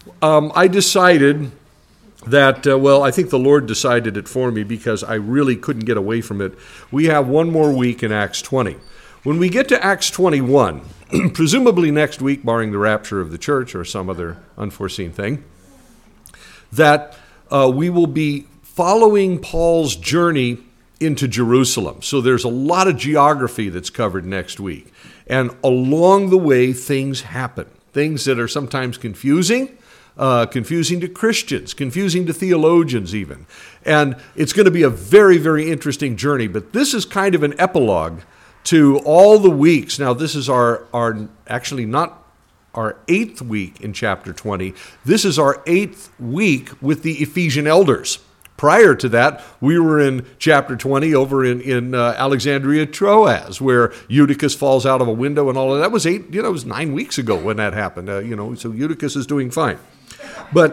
I decided that, I think the Lord decided it for me because I really couldn't get away from it. We have one more week in Acts 20. When we get to Acts 21, presumably next week, barring the rapture of the church or some other unforeseen thing, that we will be following Paul's journey into Jerusalem. So there's a lot of geography that's covered next week. And along the way, things happen. Things that are sometimes confusing to Christians, confusing to theologians even. And it's going to be a very, very interesting journey. But this is kind of an epilogue to all the weeks. Now, this is our actually not our 8th week in chapter 20. This is our 8th week with the Ephesian elders. Prior to that, we were in chapter 20 over in Alexandria, Troas, where Eutychus falls out of a window and all of that. Was it was 9 weeks ago when that happened. So Eutychus is doing fine. But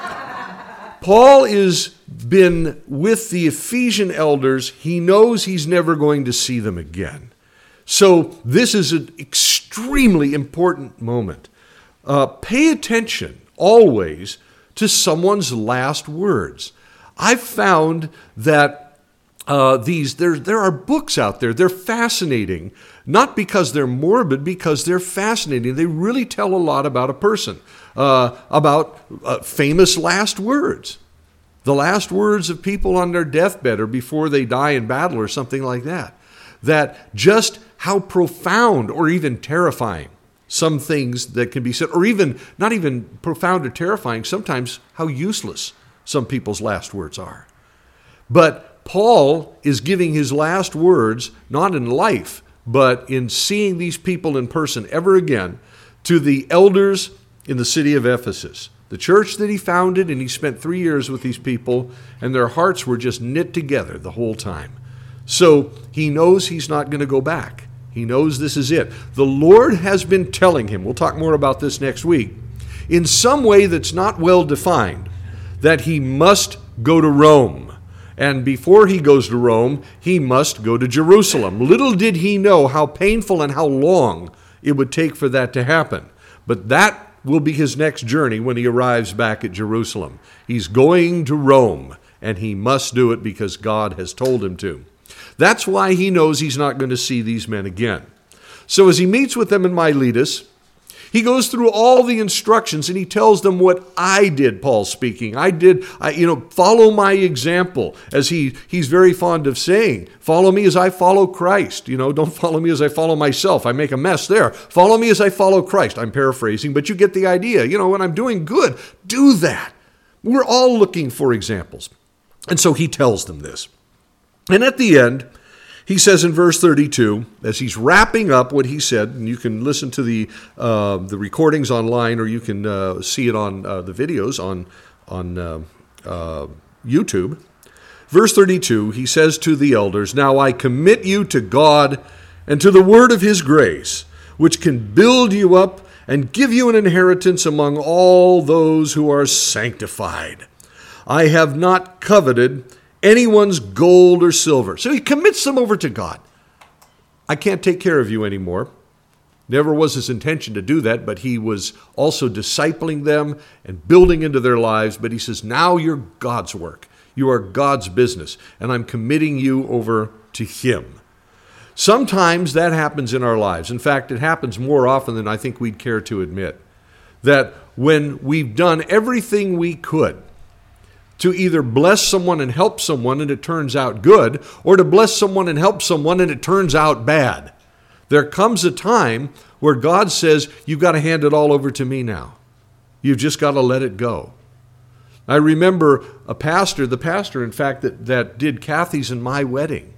Paul has been with the Ephesian elders. He knows he's never going to see them again. So this is an extremely important moment. Pay attention always to someone's last words. I've found that there are books out there. They're fascinating, not because they're morbid, because they're fascinating. They really tell a lot about a person, about famous last words. The last words of people on their deathbed or before they die in battle or something like that. That just how profound or even terrifying some things that can be said, or even not even profound or terrifying, sometimes how useless some people's last words are. But Paul is giving his last words, not in life, but in seeing these people in person ever again, to the elders in the city of Ephesus, the church that he founded, and he spent 3 years with these people, and their hearts were just knit together the whole time. So he knows he's not going to go back. He knows this is it. The Lord has been telling him, we'll talk more about this next week, in some way that's not well defined, that he must go to Rome. And before he goes to Rome, he must go to Jerusalem. Little did he know how painful and how long it would take for that to happen. But that will be his next journey when he arrives back at Jerusalem. He's going to Rome, and he must do it because God has told him to. That's why he knows he's not going to see these men again. So as he meets with them in Miletus, he goes through all the instructions and he tells them what I did, Paul's speaking. Follow my example, as he's very fond of saying. Follow me as I follow Christ. Don't follow me as I follow myself. I make a mess there. Follow me as I follow Christ. I'm paraphrasing, but you get the idea. When I'm doing good, do that. We're all looking for examples. And so he tells them this. And at the end, he says in verse 32, as he's wrapping up what he said, and you can listen to the recordings online, or you can see it on the videos on YouTube. Verse 32, he says to the elders, "Now I commit you to God and to the word of his grace, which can build you up and give you an inheritance among all those who are sanctified. I have not coveted anyone's gold or silver." So he commits them over to God. I can't take care of you anymore. Never was his intention to do that, but he was also discipling them and building into their lives. But he says, now you're God's work. You are God's business, and I'm committing you over to him. Sometimes that happens in our lives. In fact, it happens more often than I think we'd care to admit. That when we've done everything we could to either bless someone and help someone and it turns out good, or to bless someone and help someone and it turns out bad. There comes a time where God says, you've got to hand it all over to me now. You've just got to let it go. I remember the pastor, in fact, that did Kathy's and my wedding,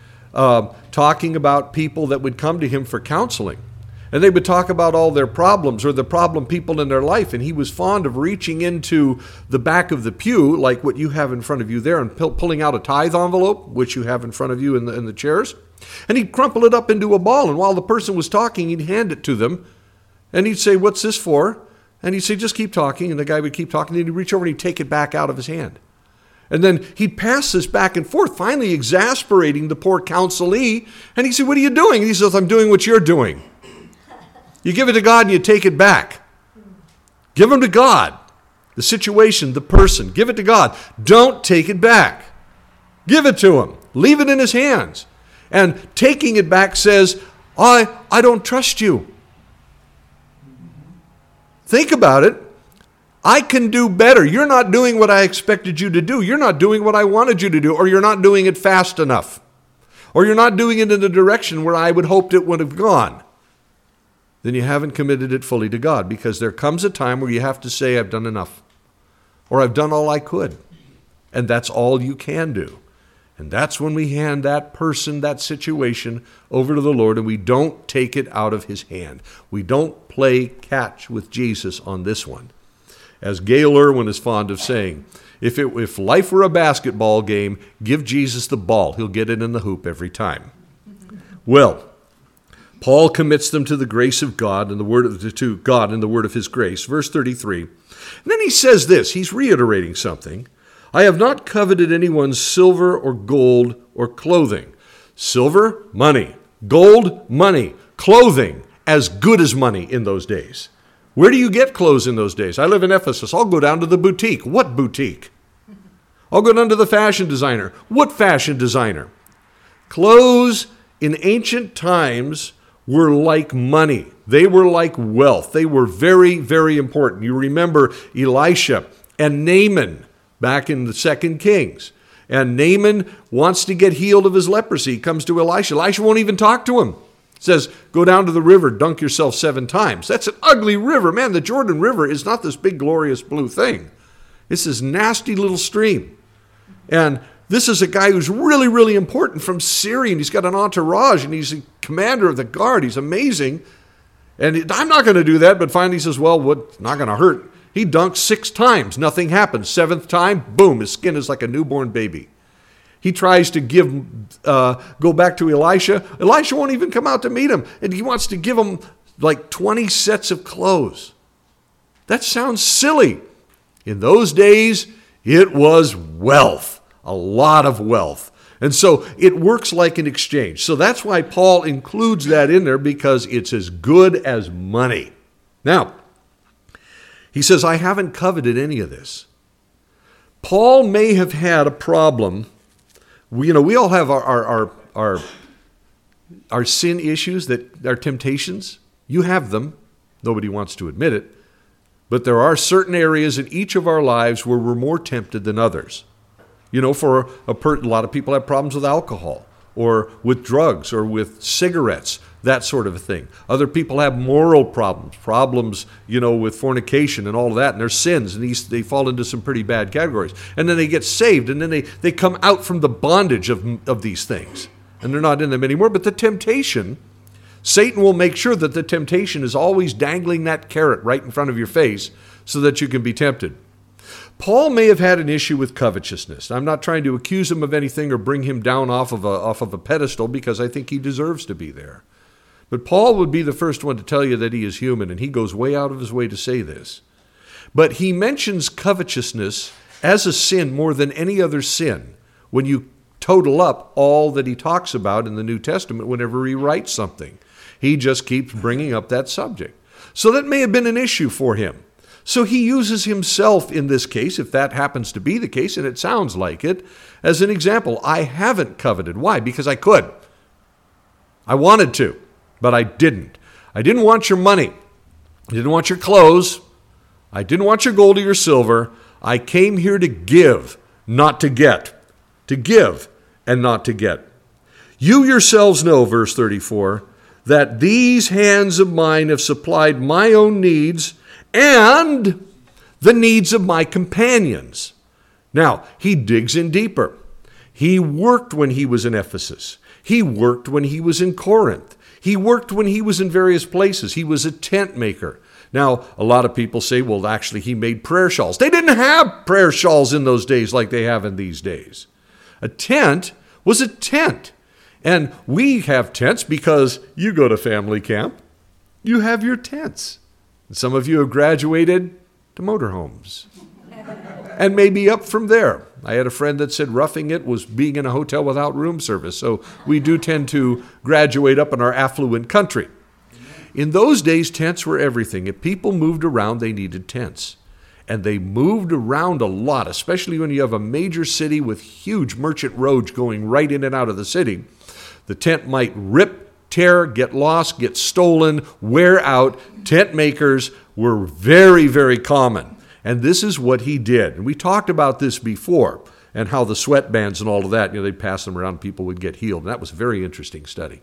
talking about people that would come to him for counseling. And they would talk about all their problems or the problem people in their life. And he was fond of reaching into the back of the pew, like what you have in front of you there, and pulling out a tithe envelope, which you have in front of you in the chairs. And he'd crumple it up into a ball. And while the person was talking, he'd hand it to them. And he'd say, "What's this for?" And he'd say, "Just keep talking." And the guy would keep talking. And he'd reach over and he'd take it back out of his hand. And then he'd pass this back and forth, finally exasperating the poor counselee. And he'd say, "What are you doing?" And he says, "I'm doing what you're doing. You give it to God and you take it back. Give them to God. the situation, the person. Give it to God. Don't take it back. Give it to him. Leave it in his hands. And taking it back says, I don't trust you. Think about it. I can do better. You're not doing what I expected you to do. You're not doing what I wanted you to do, or you're not doing it fast enough, or you're not doing it in the direction where I would hoped it would have gone. Then you haven't committed it fully to God, because there comes a time where you have to say, I've done enough, or I've done all I could, and that's all you can do. And that's when we hand that person, that situation, over to the Lord, and we don't take it out of his hand. We don't play catch with Jesus on this one. As Gayle Erwin is fond of saying, if life were a basketball game, give Jesus the ball. He'll get it in the hoop every time. Well, Paul commits them to the grace of God and to God and the word of his grace. Verse 33. And then he says this. He's reiterating something. I have not coveted anyone's silver or gold or clothing. Silver, money. Gold, money. Clothing, as good as money in those days. Where do you get clothes in those days? I live in Ephesus. I'll go down to the boutique. What boutique? I'll go down to the fashion designer. What fashion designer? Clothes in ancient times were like money. They were like wealth. They were very, very important. You remember Elisha and Naaman back in the 2 Kings. And Naaman wants to get healed of his leprosy. He comes to Elisha. Elisha won't even talk to him. Says, go down to the river, dunk yourself 7 times. That's an ugly river. Man, the Jordan River is not this big, glorious blue thing. It's this nasty little stream. And this is a guy who's really, really important from Syria, and he's got an entourage, and he's the commander of the guard. He's amazing. And I'm not going to do that, but finally he says, well, what's not going to hurt? He dunks 6 times. Nothing happens. 7th time, boom, his skin is like a newborn baby. He tries to go back to Elisha. Elisha won't even come out to meet him. And he wants to give him like 20 sets of clothes. That sounds silly. In those days, it was wealth, a lot of wealth. And so it works like an exchange. So that's why Paul includes that in there, because it's as good as money. Now, he says, I haven't coveted any of this. Paul may have had a problem. We all have our sin issues, that our temptations. You have them. Nobody wants to admit it. But there are certain areas in each of our lives where we're more tempted than others. For a lot of people have problems with alcohol or with drugs or with cigarettes, that sort of a thing. Other people have moral problems, with fornication and all of that, and their sins, and they fall into some pretty bad categories. And then they get saved, and then they come out from the bondage of these things, and they're not in them anymore. But the temptation, Satan will make sure that the temptation is always dangling that carrot right in front of your face so that you can be tempted. Paul may have had an issue with covetousness. I'm not trying to accuse him of anything or bring him down off of a pedestal, because I think he deserves to be there. But Paul would be the first one to tell you that he is human, and he goes way out of his way to say this. But he mentions covetousness as a sin more than any other sin when you total up all that he talks about in the New Testament whenever he writes something. He just keeps bringing up that subject. So that may have been an issue for him. So he uses himself in this case, if that happens to be the case, and it sounds like it, as an example. I haven't coveted. Why? Because I could. I wanted to, but I didn't. I didn't want your money. I didn't want your clothes. I didn't want your gold or your silver. I came here to give, not to get. To give and not to get. You yourselves know, verse 34, that these hands of mine have supplied my own needs and the needs of my companions. Now, he digs in deeper. He worked when he was in Ephesus. He worked when he was in Corinth. He worked when he was in various places. He was a tent maker. Now, a lot of people say, well, actually, he made prayer shawls. They didn't have prayer shawls in those days like they have in these days. A tent was a tent. And we have tents because you go to family camp. You have your tents. And some of you have graduated to motorhomes and maybe up from there. I had a friend that said roughing it was being in a hotel without room service. So we do tend to graduate up in our affluent country. In those days, tents were everything. If people moved around, they needed tents. And they moved around a lot, especially when you have a major city with huge merchant roads going right in and out of the city. The tent might rip, tear, get lost, get stolen, wear out. Tent makers were very, very common. And this is what he did. And we talked about this before, and how the sweatbands and all of that, they'd pass them around, people would get healed. And that was a very interesting study.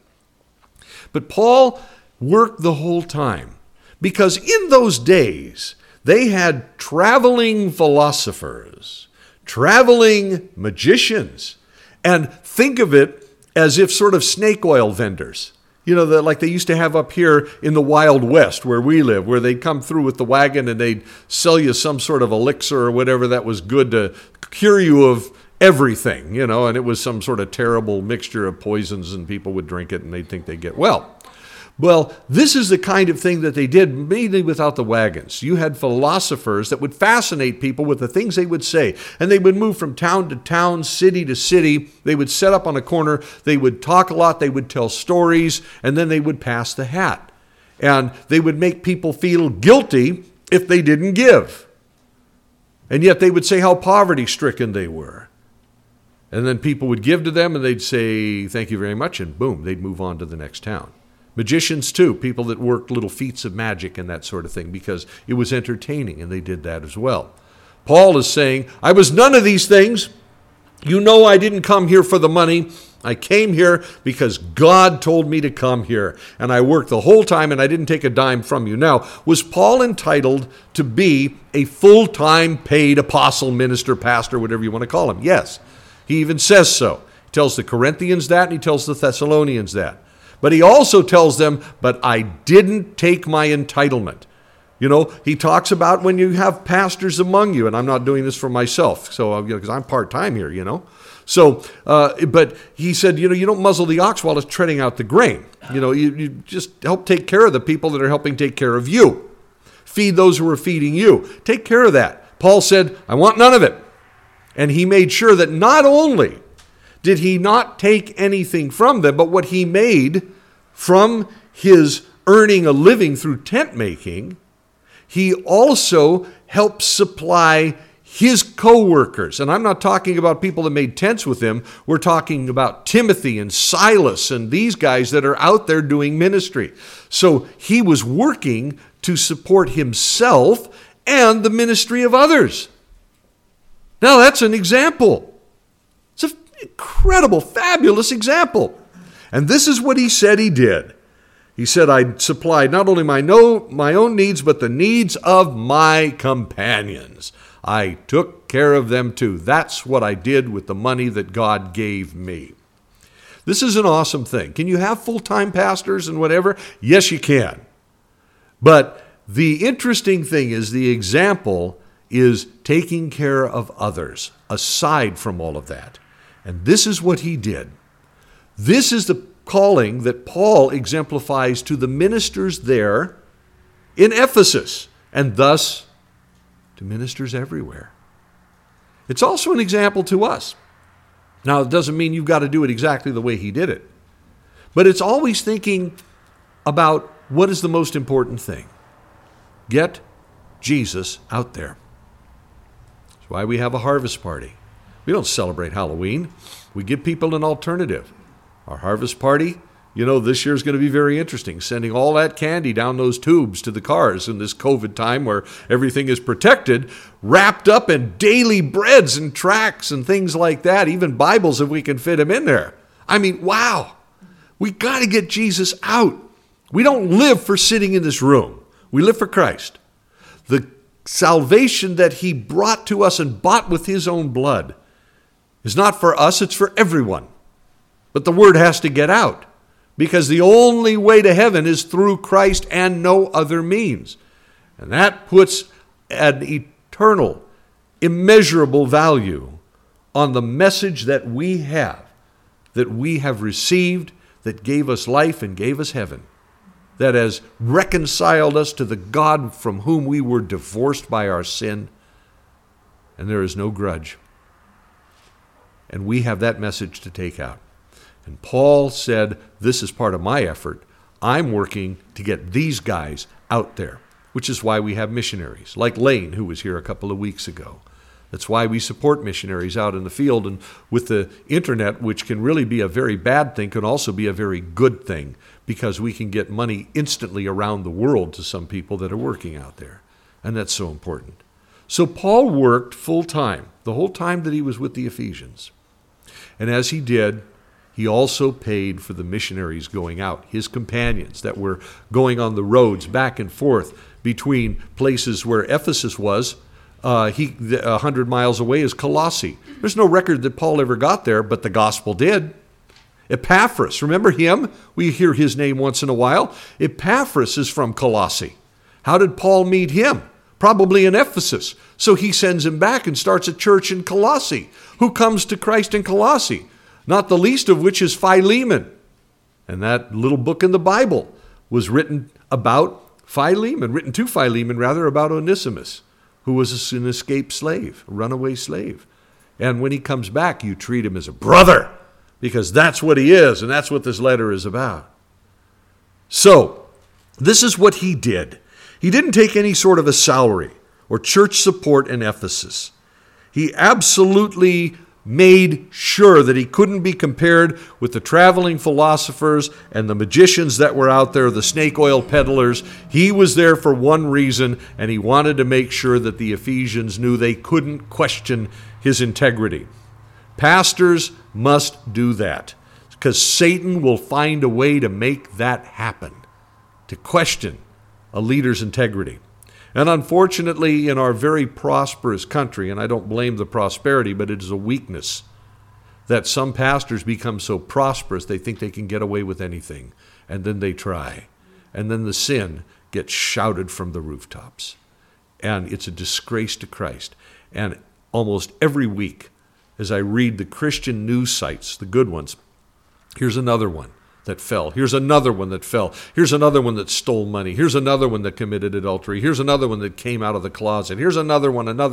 But Paul worked the whole time, because in those days, they had traveling philosophers, traveling magicians, and think of it as if sort of snake oil vendors. Like they used to have up here in the Wild West where we live, where they'd come through with the wagon and they'd sell you some sort of elixir or whatever that was good to cure you of everything, and it was some sort of terrible mixture of poisons, and people would drink it and they'd think they'd get well. Well, this is the kind of thing that they did, mainly without the wagons. You had philosophers that would fascinate people with the things they would say. And they would move from town to town, city to city. They would set up on a corner. They would talk a lot. They would tell stories. And then they would pass the hat. And they would make people feel guilty if they didn't give. And yet they would say how poverty-stricken they were. And then people would give to them and they'd say, thank you very much. And boom, they'd move on to the next town. Magicians too, people that worked little feats of magic and that sort of thing, because it was entertaining, and they did that as well. Paul is saying, I was none of these things. I didn't come here for the money. I came here because God told me to come here, and I worked the whole time, and I didn't take a dime from you. Now, was Paul entitled to be a full-time paid apostle, minister, pastor, whatever you want to call him? Yes. He even says so. He tells the Corinthians that, and he tells the Thessalonians that. But he also tells them, but I didn't take my entitlement. He talks about when you have pastors among you, and I'm not doing this for myself, so because I'm part-time here, So, but he said, you don't muzzle the ox while it's treading out the grain. You just help take care of the people that are helping take care of you. Feed those who are feeding you. Take care of that. Paul said, I want none of it. And he made sure that not only did he not take anything from them, but what he made from his earning a living through tent making, he also helped supply his co-workers. And I'm not talking about people that made tents with him. We're talking about Timothy and Silas and these guys that are out there doing ministry. So he was working to support himself and the ministry of others. Now that's an example. It's an incredible, fabulous example. And this is what he said he did. He said, I supplied not only my own needs, but the needs of my companions. I took care of them too. That's what I did with the money that God gave me. This is an awesome thing. Can you have full-time pastors and whatever? Yes, you can. But the interesting thing is the example is taking care of others aside from all of that. And this is what he did. This is the calling that Paul exemplifies to the ministers there in Ephesus, and thus to ministers everywhere. It's also an example to us. Now, it doesn't mean you've got to do it exactly the way he did it, but it's always thinking about what is the most important thing. Get Jesus out there. That's why we have a harvest party. We don't celebrate Halloween. We give people an alternative. Our harvest party, this year is going to be very interesting, sending all that candy down those tubes to the cars in this COVID time where everything is protected, wrapped up in daily breads and tracts and things like that, even Bibles if we can fit them in there. I mean, wow. We got to get Jesus out. We don't live for sitting in this room. We live for Christ. The salvation that he brought to us and bought with his own blood is not for us, it's for everyone. But the word has to get out, because the only way to heaven is through Christ and no other means. And that puts an eternal, immeasurable value on the message that we have received, that gave us life and gave us heaven, that has reconciled us to the God from whom we were divorced by our sin, and there is no grudge. And we have that message to take out. And Paul said, this is part of my effort. I'm working to get these guys out there. which is why we have missionaries, like Lane, who was here a couple of weeks ago. That's why we support missionaries out in the field. And with the internet, which can really be a very bad thing, can also be a very good thing, because we can get money instantly around the world to some people that are working out there. And that's so important. So Paul worked full time, the whole time that he was with the Ephesians. And as he did, he also paid for the missionaries going out, his companions that were going on the roads back and forth between places where Ephesus was. 100 miles away is Colossae. There's no record that Paul ever got there, but the gospel did. Epaphras, remember him? We hear his name once in a while. Epaphras is from Colossae. How did Paul meet him? Probably in Ephesus. So he sends him back and starts a church in Colossae. Who comes to Christ in Colossae? Not the least of which is Philemon. And that little book in the Bible was written about Philemon, written to Philemon rather, about Onesimus, who was an escaped slave, a runaway slave. And when he comes back, you treat him as a brother, because that's what he is, and that's what this letter is about. So, this is what he did. He didn't take any sort of a salary or church support in Ephesus. He absolutely made sure that he couldn't be compared with the traveling philosophers and the magicians that were out there, the snake oil peddlers. He was there for one reason, and he wanted to make sure that the Ephesians knew they couldn't question his integrity. Pastors must do that, because Satan will find a way to make that happen, to question a leader's integrity. And unfortunately, in our very prosperous country, and I don't blame the prosperity, but it is a weakness that some pastors become so prosperous they think they can get away with anything. And then they try. And then the sin gets shouted from the rooftops. And it's a disgrace to Christ. And almost every week, as I read the Christian news sites, the good ones, here's another one that fell. Here's another one that fell. Here's another one that stole money. Here's another one that committed adultery. Here's another one that came out of the closet. Here's another one. And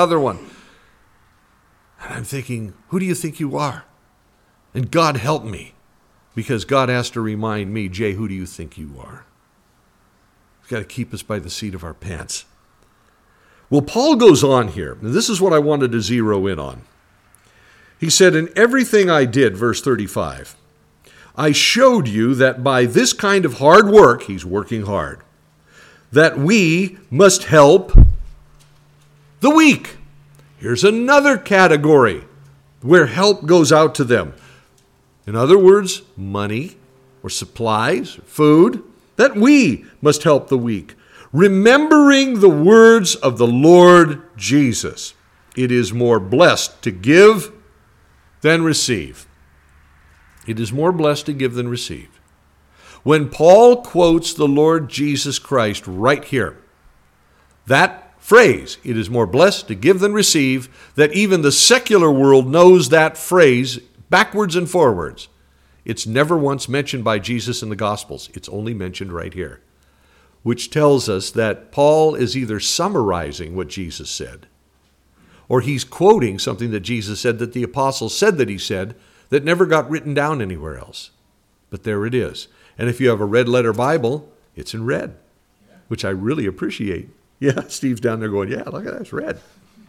I'm thinking, who do you think you are? And God help me, because God has to remind me, Jay, who do you think you are? He's got to keep us by the seat of our pants. Well, Paul goes on here, and this is what I wanted to zero in on. He said, in everything I did, verse 35, I showed you that by this kind of hard work, he's working hard, that we must help the weak. Here's another category where help goes out to them. In other words, money or supplies, food, that we must help the weak. Remembering the words of the Lord Jesus, it is more blessed to give than receive. It is more blessed to give than receive. When Paul quotes the Lord Jesus Christ right here, that phrase, it is more blessed to give than receive, that even the secular world knows that phrase backwards and forwards. It's never once mentioned by Jesus in the Gospels. It's only mentioned right here, which tells us that Paul is either summarizing what Jesus said, or he's quoting something that Jesus said that the apostles said that he said, that never got written down anywhere else. But there it is. And if you have a red letter Bible, it's in red, which I really appreciate. Yeah, Steve's down there going, yeah, look at that, it's red.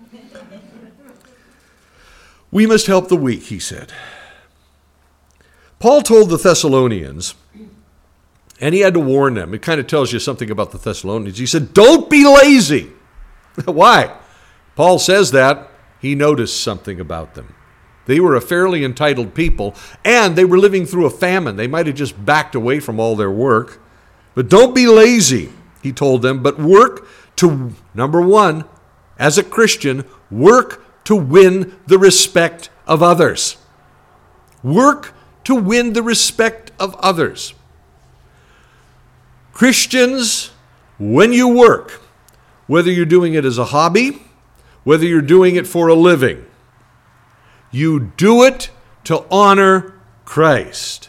We must help the weak, he said. Paul told the Thessalonians, and he had to warn them. It kind of tells you something about the Thessalonians. He said, don't be lazy. Why? Paul says that. He noticed something about them. They were a fairly entitled people, and they were living through a famine. They might have just backed away from all their work. But don't be lazy, he told them, but work to, number one, as a Christian, work to win the respect of others. Work to win the respect of others. Christians, when you work, whether you're doing it as a hobby, whether you're doing it for a living, you do it to honor Christ.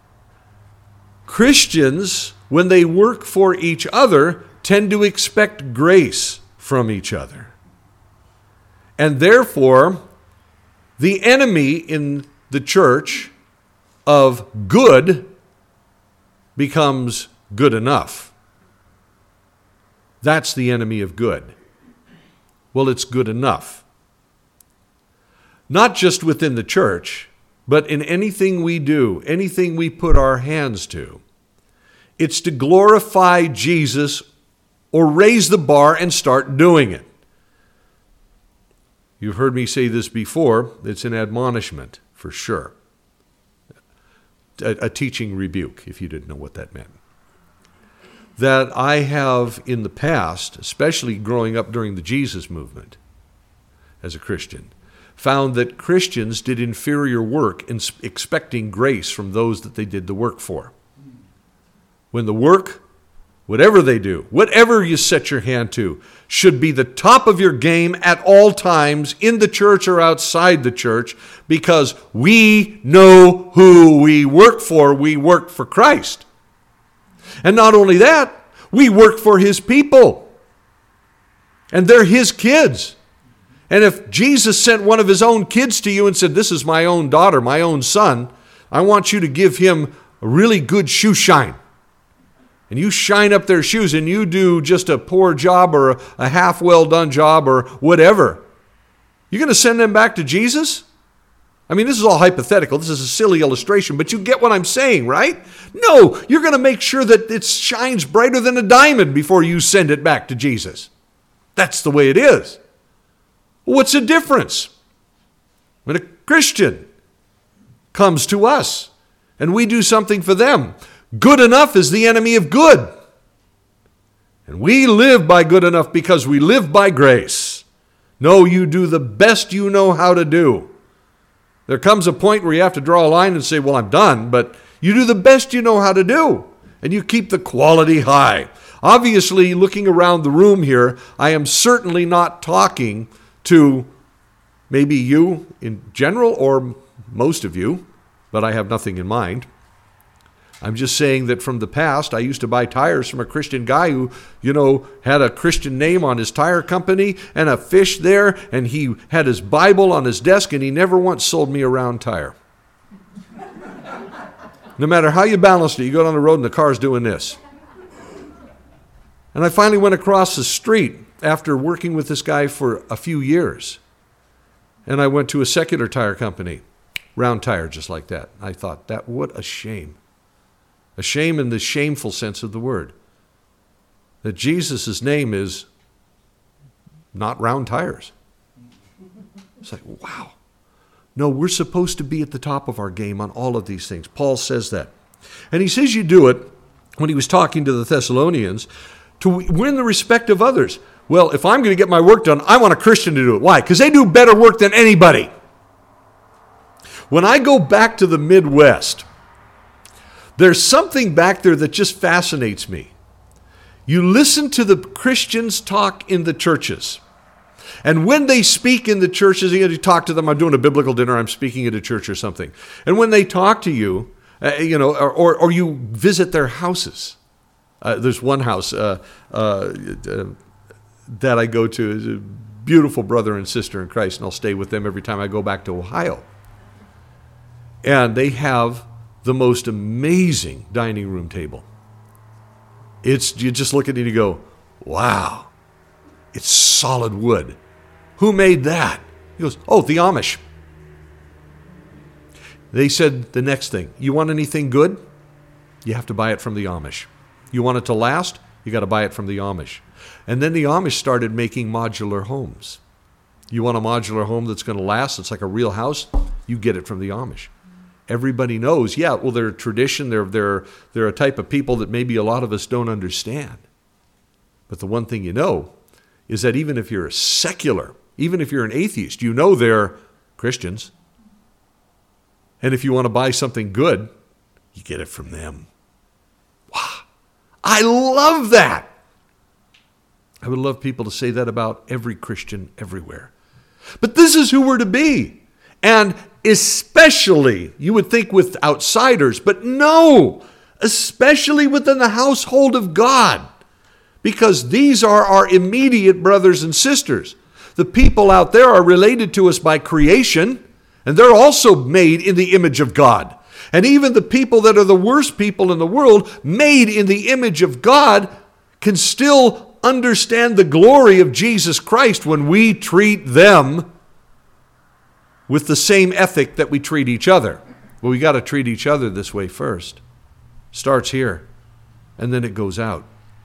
Christians, when they work for each other, tend to expect grace from each other. And therefore, the enemy in the church of good becomes good enough. That's the enemy of good. Well, it's good enough. Not just within the church, but in anything we do, anything we put our hands to. It's to glorify Jesus or raise the bar and start doing it. You've heard me say this before. It's an admonishment, for sure. A teaching rebuke, if you didn't know what that meant. That I have in the past, especially growing up during the Jesus movement as a Christian, found that Christians did inferior work in expecting grace from those that they did the work for. When the work, whatever they do, whatever you set your hand to, should be the top of your game at all times, in the church or outside the church, because we know who we work for. We work for Christ. And not only that, we work for His people. And they're His kids. And if Jesus sent one of His own kids to you and said, this is my own daughter, my own son, I want you to give him a really good shoe shine. And you shine up their shoes and you do just a poor job or a half well done job or whatever. You're going to send them back to Jesus? I mean, this is all hypothetical. This is a silly illustration, but you get what I'm saying, right? No, you're going to make sure that it shines brighter than a diamond before you send it back to Jesus. That's the way it is. What's the difference? When a Christian comes to us and we do something for them, good enough is the enemy of good. And we live by good enough because we live by grace. No, you do the best you know how to do. There comes a point where you have to draw a line and say, well, I'm done, but you do the best you know how to do, and you keep the quality high. Obviously, looking around the room here, I am certainly not talking to maybe you in general or most of you, but I have nothing in mind. I'm just saying that from the past, I used to buy tires from a Christian guy who, had a Christian name on his tire company and a fish there, and he had his Bible on his desk, and he never once sold me a round tire. No matter how you balanced it, you go down the road and the car's doing this. And I finally went across the street after working with this guy for a few years, and I went to a secular tire company, round tire just like that. I thought, what a shame. A shame in the shameful sense of the word. That Jesus' name is not round tires. It's like, wow. No, we're supposed to be at the top of our game on all of these things. Paul says that. And he says you do it, when he was talking to the Thessalonians, to win the respect of others. Well, if I'm going to get my work done, I want a Christian to do it. Why? Because they do better work than anybody. When I go back to the Midwest, there's something back there that just fascinates me. You listen to the Christians talk in the churches. And when they speak in the churches, you talk to them, I'm doing a biblical dinner, I'm speaking at a church or something. And when they talk to you, or you visit their houses. There's one house that I go to, is a beautiful brother and sister in Christ, and I'll stay with them every time I go back to Ohio. And they have the most amazing dining room table. You just look at it and you go, wow, it's solid wood. Who made that? He goes, oh, the Amish. They said the next thing, you want anything good? You have to buy it from the Amish. You want it to last? You got to buy it from the Amish. And then the Amish started making modular homes. You want a modular home that's going to last? It's like a real house? You get it from the Amish. Everybody knows, they're a tradition, they're a type of people that maybe a lot of us don't understand. But the one thing you know is that even if you're a secular, even if you're an atheist, you know they're Christians. And if you want to buy something good, you get it from them. Wow. I love that. I would love people to say that about every Christian everywhere. But this is who we're to be. And especially, you would think with outsiders, but no, especially within the household of God, because these are our immediate brothers and sisters. The people out there are related to us by creation, and they're also made in the image of God. And even the people that are the worst people in the world, made in the image of God, can still understand the glory of Jesus Christ when we treat them with the same ethic that we treat each other. Well, we got to treat each other this way first. Starts here, and then it goes out.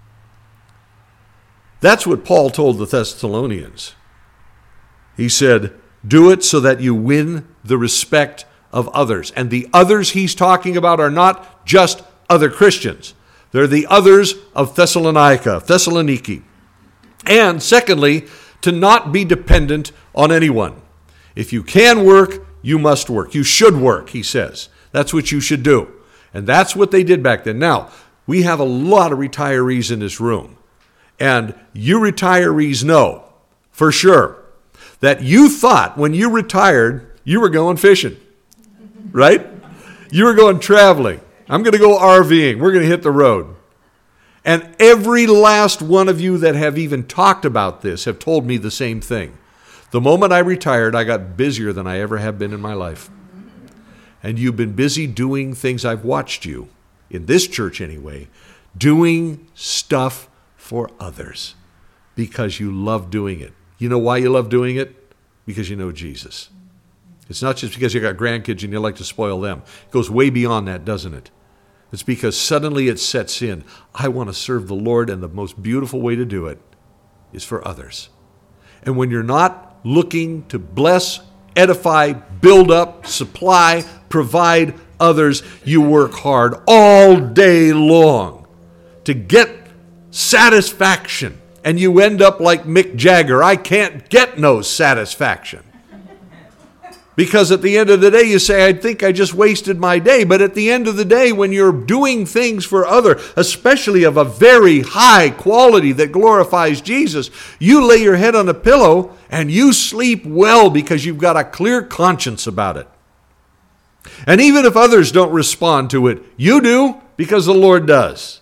That's what Paul told the Thessalonians. He said, do it so that you win the respect of others. And the others he's talking about are not just other Christians. They're the others of Thessaloniki. And secondly, to not be dependent on anyone. If you can work, you must work. You should work, he says. That's what you should do. And that's what they did back then. Now, we have a lot of retirees in this room. And you retirees know, for sure, that you thought when you retired, you were going fishing. Right? You were going traveling. I'm going to go RVing. We're going to hit the road. And every last one of you that have even talked about this have told me the same thing. The moment I retired, I got busier than I ever have been in my life. And you've been busy doing things. I've watched you, in this church anyway, doing stuff for others because you love doing it. You know why you love doing it? Because you know Jesus. It's not just because you got grandkids and you like to spoil them. It goes way beyond that, doesn't it? It's because suddenly it sets in. I want to serve the Lord, and the most beautiful way to do it is for others. And when you're not looking to bless, edify, build up, supply, provide others, you work hard all day long to get satisfaction. And you end up like Mick Jagger. I can't get no satisfaction. Because at the end of the day, you say, I think I just wasted my day. But at the end of the day, when you're doing things for others, especially of a very high quality that glorifies Jesus, you lay your head on a pillow and you sleep well because you've got a clear conscience about it. And even if others don't respond to it, you do because the Lord does.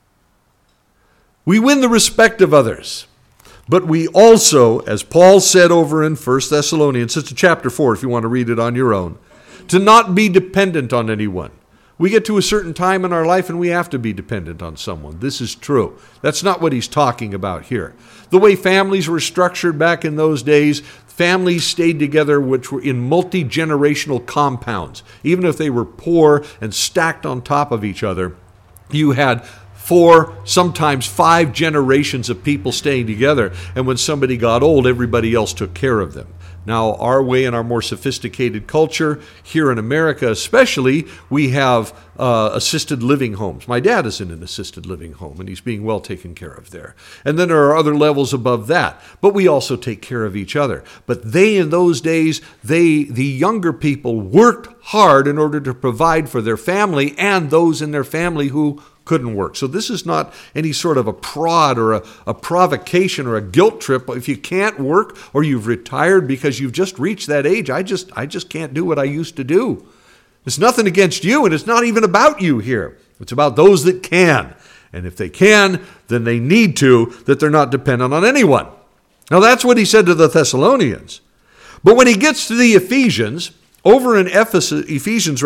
We win the respect of others. But we also, as Paul said over in 1 Thessalonians, it's chapter 4 if you want to read it on your own, to not be dependent on anyone. We get to a certain time in our life and we have to be dependent on someone. This is true. That's not what he's talking about here. The way families were structured back in those days, families stayed together which were in multi-generational compounds. Even if they were poor and stacked on top of each other, you had 4, sometimes 5 generations of people staying together. And when somebody got old, everybody else took care of them. Now, our way in our more sophisticated culture, here in America especially, we have assisted living homes. My dad is in an assisted living home, and he's being well taken care of there. And then there are other levels above that. But we also take care of each other. But they, in those days, the younger people worked hard in order to provide for their family and those in their family who couldn't work. So this is not any sort of a prod or a provocation or a guilt trip. If you can't work or you've retired because you've just reached that age, I just can't do what I used to do. It's nothing against you, and it's not even about you here. It's about those that can. And if they can, then they need to, that they're not dependent on anyone. Now that's what he said to the Thessalonians. But when he gets to the Ephesians, over in Ephesians,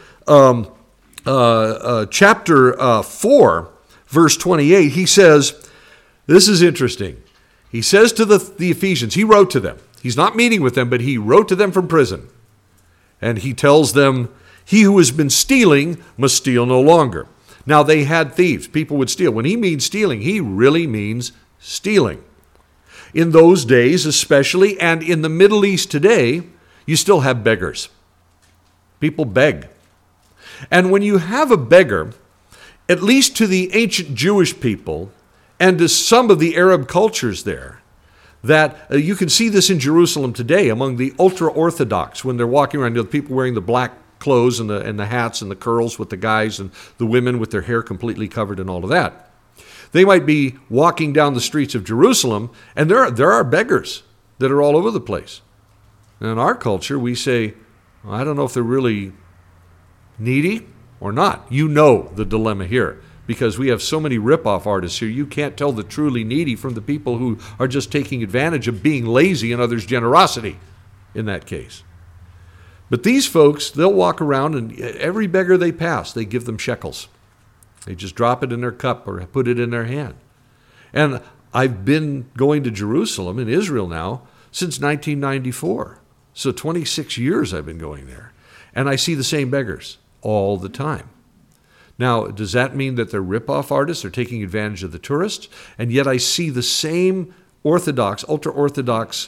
chapter 4, verse 28, he says, this is interesting. He says to the Ephesians, he wrote to them. He's not meeting with them, but he wrote to them from prison. And he tells them, he who has been stealing must steal no longer. Now they had thieves. People would steal. When he means stealing, he really means stealing. In those days especially, and in the Middle East today, you still have beggars. People beg. And when you have a beggar, at least to the ancient Jewish people and to some of the Arab cultures there, that you can see this in Jerusalem today among the ultra-Orthodox when they're walking around, the people wearing the black clothes and the hats and the curls with the guys and the women with their hair completely covered and all of that. They might be walking down the streets of Jerusalem, and there are beggars that are all over the place. And in our culture, we say, well, I don't know if they're really needy or not. You know the dilemma here because we have so many rip-off artists here. You can't tell the truly needy from the people who are just taking advantage of being lazy and others' generosity in that case. But these folks, they'll walk around and every beggar they pass, they give them shekels. They just drop it in their cup or put it in their hand. And I've been going to Jerusalem in Israel now since 1994. So 26 years I've been going there. And I see the same beggars all the time. Now, does that mean that they're rip-off artists? They're taking advantage of the tourists? And yet I see the same Orthodox, ultra-Orthodox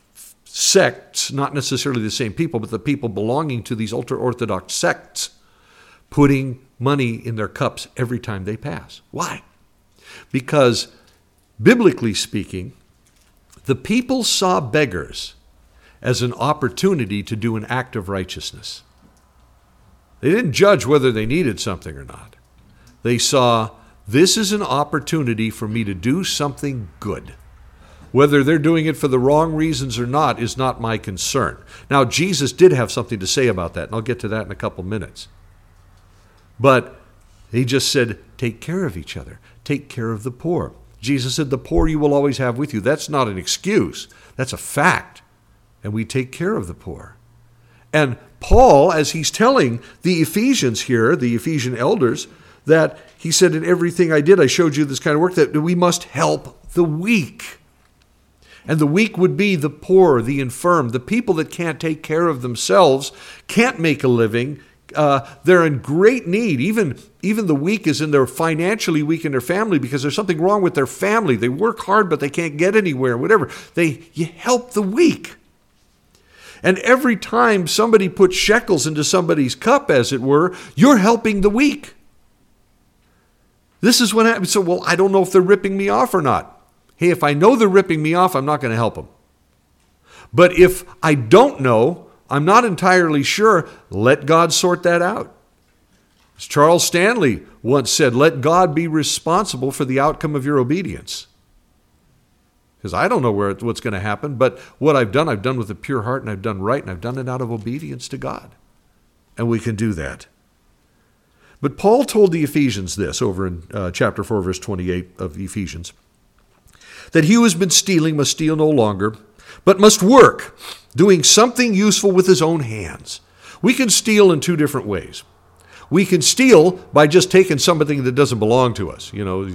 sects, not necessarily the same people, but the people belonging to these ultra-Orthodox sects, putting money in their cups every time they pass. Why? Because, biblically speaking, the people saw beggars as an opportunity to do an act of righteousness. They didn't judge whether they needed something or not. They saw, this is an opportunity for me to do something good. Whether they're doing it for the wrong reasons or not is not my concern. Now, Jesus did have something to say about that, and I'll get to that in a couple minutes. But he just said, take care of each other. Take care of the poor. Jesus said, the poor you will always have with you. That's not an excuse. That's a fact. And we take care of the poor. And Paul, as he's telling the Ephesians here, the Ephesian elders, that he said, in everything I did, I showed you this kind of work, that we must help the weak. And the weak would be the poor, the infirm, the people that can't take care of themselves, can't make a living. They're in great need. Even the weak is they're financially weak in their family because there's something wrong with their family. They work hard, but they can't get anywhere, whatever. You help the weak. And every time somebody puts shekels into somebody's cup, as it were, you're helping the weak. This is what happens. So, well, I don't know if they're ripping me off or not. Hey, if I know they're ripping me off, I'm not going to help them. But if I don't know, I'm not entirely sure, let God sort that out. As Charles Stanley once said, let God be responsible for the outcome of your obedience. Because I don't know what's going to happen, but what I've done with a pure heart, and I've done right, and I've done it out of obedience to God. And we can do that. But Paul told the Ephesians this over in chapter 4, verse 28 of Ephesians, that he who has been stealing must steal no longer, but must work, doing something useful with his own hands. We can steal in two different ways. We can steal by just taking something that doesn't belong to us. You know,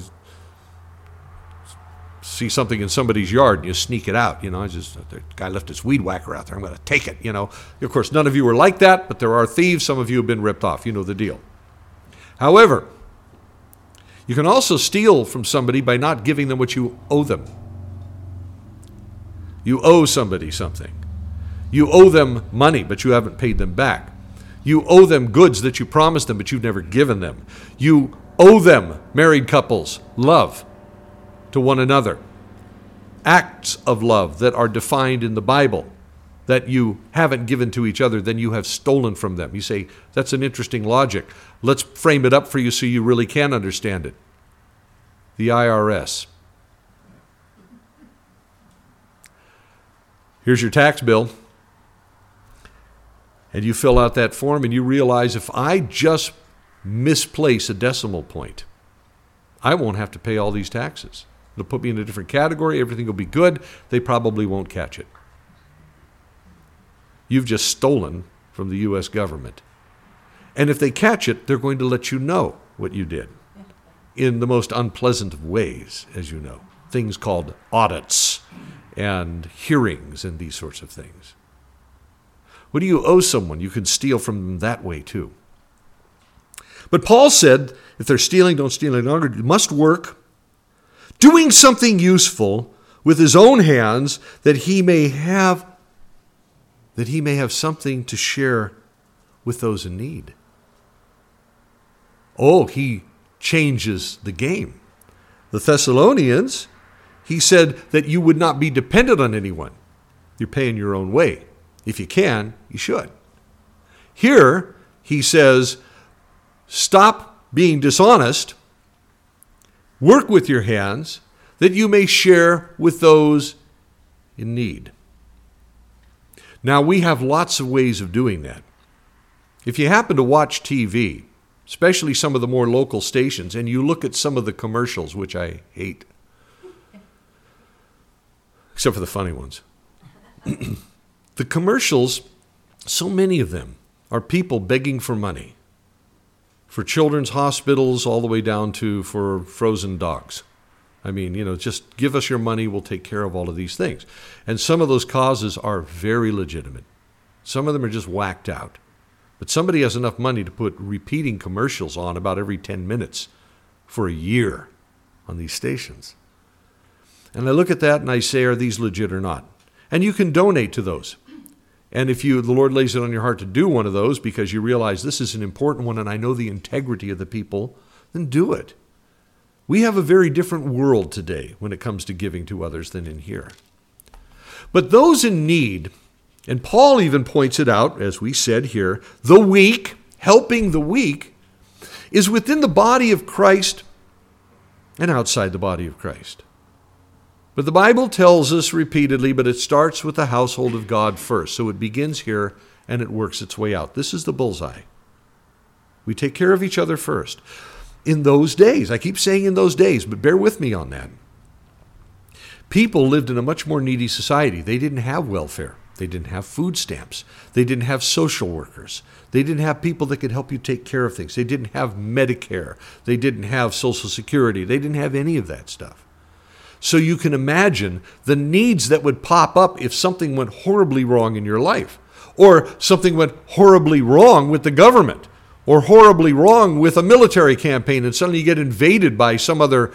see something in somebody's yard and you sneak it out. You know, the guy left his weed whacker out there. I'm going to take it, you know. Of course, none of you are like that, but there are thieves. Some of you have been ripped off. You know the deal. However, you can also steal from somebody by not giving them what you owe them. You owe somebody something. You owe them money, but you haven't paid them back. You owe them goods that you promised them, but you've never given them. You owe them, married couples, love to one another. Acts of love that are defined in the Bible that you haven't given to each other, then you have stolen from them. You say, that's an interesting logic. Let's frame it up for you so you really can understand it. The IRS. Here's your tax bill. And you fill out that form and you realize if I just misplace a decimal point, I won't have to pay all these taxes. It'll put me in a different category. Everything will be good. They probably won't catch it. You've just stolen from the U.S. government. And if they catch it, they're going to let you know what you did in the most unpleasant of ways, as you know. Things called audits and hearings and these sorts of things. What do you owe someone? You can steal from them that way too. But Paul said, if they're stealing, don't steal any longer. You must work, doing something useful with his own hands, that he may have something to share with those in need. Oh, he changes the game. The Thessalonians, he said that you would not be dependent on anyone. You're paying your own way. If you can, you should. Here, he says, stop being dishonest, work with your hands, that you may share with those in need. Now, we have lots of ways of doing that. If you happen to watch TV, especially some of the more local stations, and you look at some of the commercials, which I hate, except for the funny ones. The commercials, so many of them, are people begging for money. For children's hospitals all the way down to for frozen dogs. I mean, just give us your money, we'll take care of all of these things. And some of those causes are very legitimate. Some of them are just whacked out. But somebody has enough money to put repeating commercials on about every 10 minutes for a year on these stations. And I look at that and I say, are these legit or not? And you can donate to those. And if the Lord lays it on your heart to do one of those because you realize this is an important one and I know the integrity of the people, then do it. We have a very different world today when it comes to giving to others than in here. But those in need, and Paul even points it out, as we said here, the weak, helping the weak, is within the body of Christ and outside the body of Christ. But the Bible tells us repeatedly, but it starts with the household of God first. So it begins here and it works its way out. This is the bullseye. We take care of each other first. In those days, I keep saying in those days, but bear with me on that. People lived in a much more needy society. They didn't have welfare. They didn't have food stamps. They didn't have social workers. They didn't have people that could help you take care of things. They didn't have Medicare. They didn't have Social Security. They didn't have any of that stuff. So you can imagine the needs that would pop up if something went horribly wrong in your life, or something went horribly wrong with the government, or horribly wrong with a military campaign, and suddenly you get invaded by some other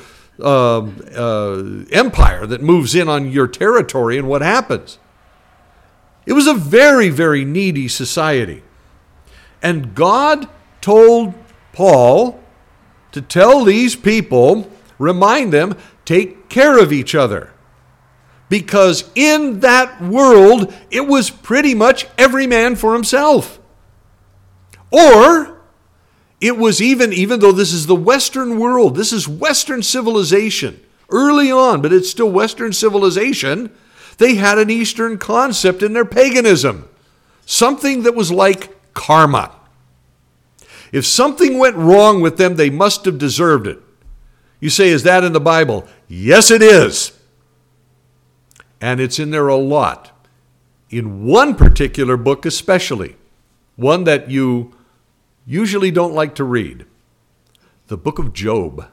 empire that moves in on your territory, and what happens? It was a very, very needy society. And God told Paul to tell these people, remind them, take care of each other. Because in that world, it was pretty much every man for himself. Or it was even though this is the Western world, this is Western civilization, early on, but it's still Western civilization, they had an Eastern concept in their paganism. Something that was like karma. If something went wrong with them, they must have deserved it. You say, is that in the Bible? Yes, it is. And it's in there a lot. In one particular book especially, one that you usually don't like to read, the book of Job.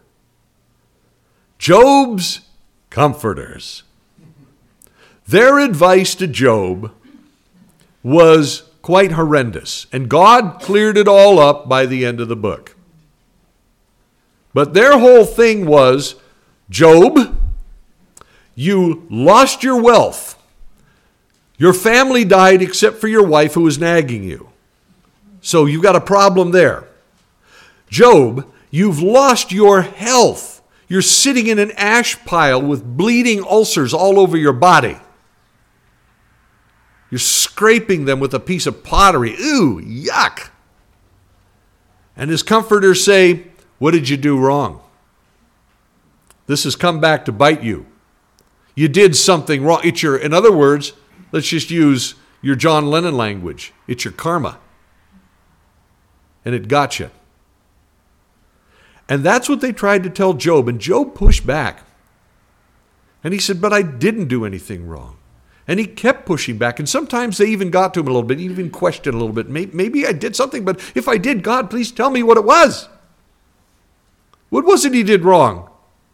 Job's comforters. Their advice to Job was quite horrendous, and God cleared it all up by the end of the book. But their whole thing was, Job, you lost your wealth. Your family died except for your wife who was nagging you. So you've got a problem there. Job, you've lost your health. You're sitting in an ash pile with bleeding ulcers all over your body. You're scraping them with a piece of pottery. Ooh, yuck. And his comforters say, what did you do wrong? This has come back to bite you. You did something wrong. In other words, let's just use your John Lennon language. It's your karma. And it got you. And that's what they tried to tell Job. And Job pushed back. And he said, but I didn't do anything wrong. And he kept pushing back. And sometimes they even got to him a little bit, even questioned a little bit. Maybe I did something, but if I did, God, please tell me what it was. What was it he did wrong?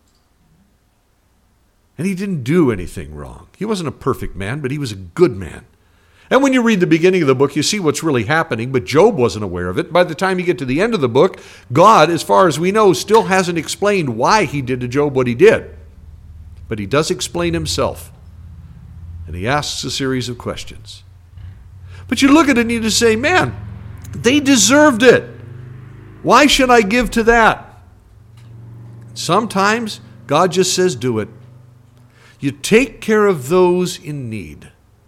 And he didn't do anything wrong. He wasn't a perfect man, but he was a good man. And when you read the beginning of the book, you see what's really happening, but Job wasn't aware of it. By the time you get to the end of the book, God, as far as we know, still hasn't explained why he did to Job what he did. But he does explain himself. And he asks a series of questions. But you look at it and you just say, man, they deserved it. Why should I give to that? Sometimes God just says, do it. You take care of those in need.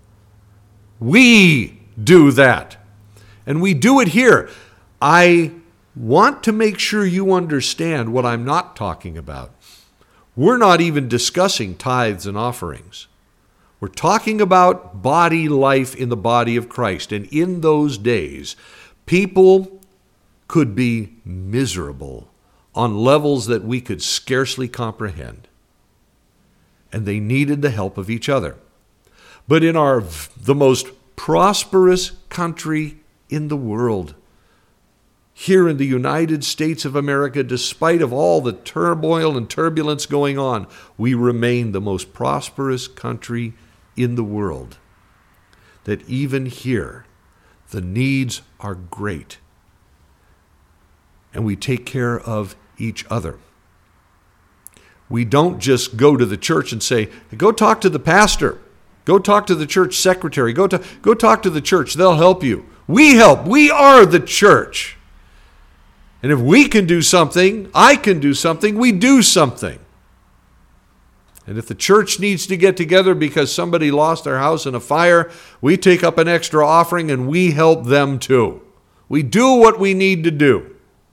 We do that. And we do it here. I want to make sure you understand what I'm not talking about. We're not even discussing tithes and offerings. We're talking about body life in the body of Christ. And in those days, people could be miserable on levels that we could scarcely comprehend. And they needed the help of each other. But in the most prosperous country in the world, here in the United States of America, despite of all the turmoil and turbulence going on, we remain the most prosperous country in the world. That even here, the needs are great. And we take care of each other. We don't just go to the church and say, go talk to the pastor. Go talk to the church secretary. Go talk to the church. They'll help you. We help. We are the church. And if we can do something, I can do something, we do something. And if the church needs to get together because somebody lost their house in a fire, we take up an extra offering and we help them too. We do what we need to do.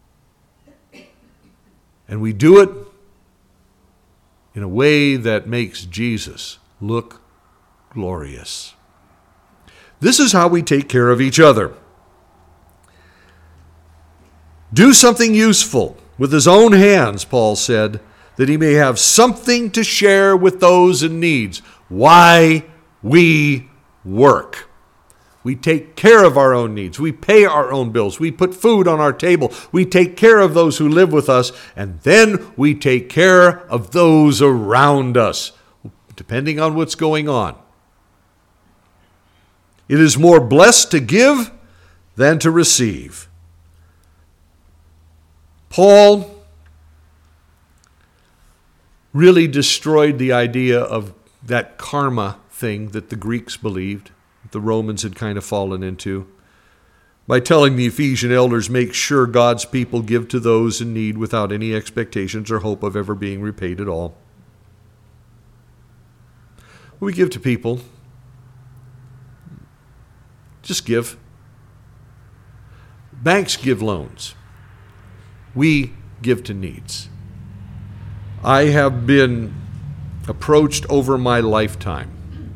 And we do it in a way that makes Jesus look glorious. This is how we take care of each other. Do something useful with his own hands, Paul said, that he may have something to share with those in need. Why we work. We take care of our own needs. We pay our own bills. We put food on our table. We take care of those who live with us. And then we take care of those around us, depending on what's going on. It is more blessed to give than to receive. Paul really destroyed the idea of that karma thing that the Greeks believed, the Romans had kind of fallen into, by telling the Ephesian elders, make sure God's people give to those in need without any expectations or hope of ever being repaid at all. We give to people. Just give. Banks give loans. We give to needs. I have been approached over my lifetime